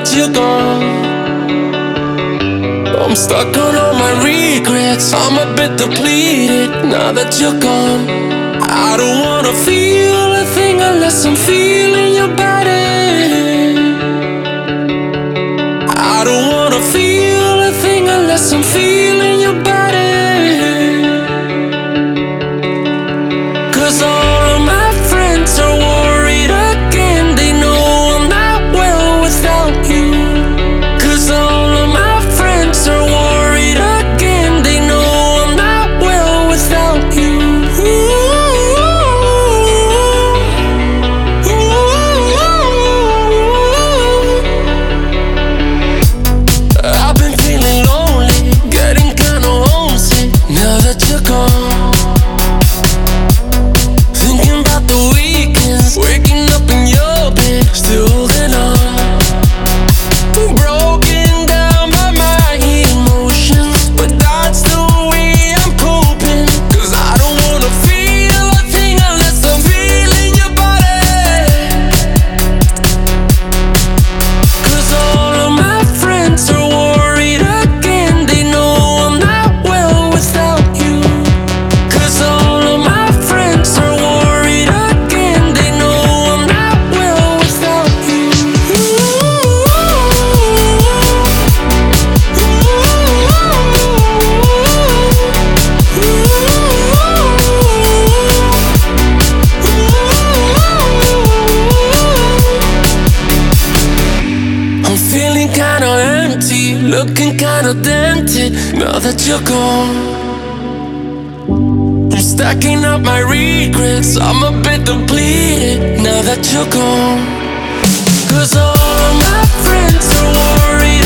that you're gone. I'm stuck on all my regrets. I'm a bit depleted now that you're gone. I don't wanna feel a thing unless I'm feeling your body. I don't wanna feel a thing unless I'm feeling your body. 'Cause all of my friends are worried again. They know I'm not well without you. 'Cause all of my friends are worried again. They know I'm not well without you. I've been feeling lonely, getting kinda homesick now that you're gone. Thinking about the weekends, waking up in your bed, still holding on. Broken down by my emotions, but that's the way I'm coping. 'Cause I don't wanna feel a thing unless I'm feeling your body. 'Cause all of my friends are worried again. They know I'm not well without you. 'Cause all of my friends are worried again. They know I'm not well without you. I'm feeling kinda empty, looking kinda dented now that you're gone. I'm stacking up my regrets. I'm a bit depleted now that you're gone. 'Cause all of my friends are worried